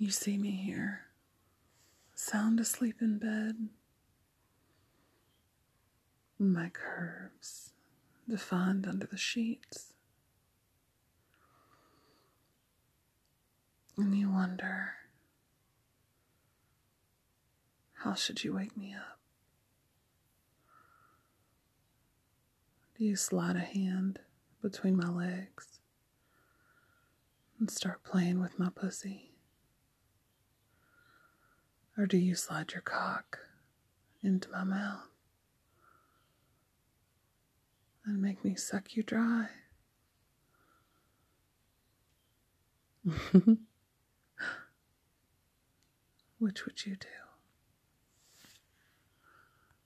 You see me here, sound asleep in bed, my curves defined under the sheets. And you wonder, how should you wake me up? Do you slide a hand between my legs and start playing with my pussy? Or do you slide your cock into my mouth and make me suck you dry? Which would you do?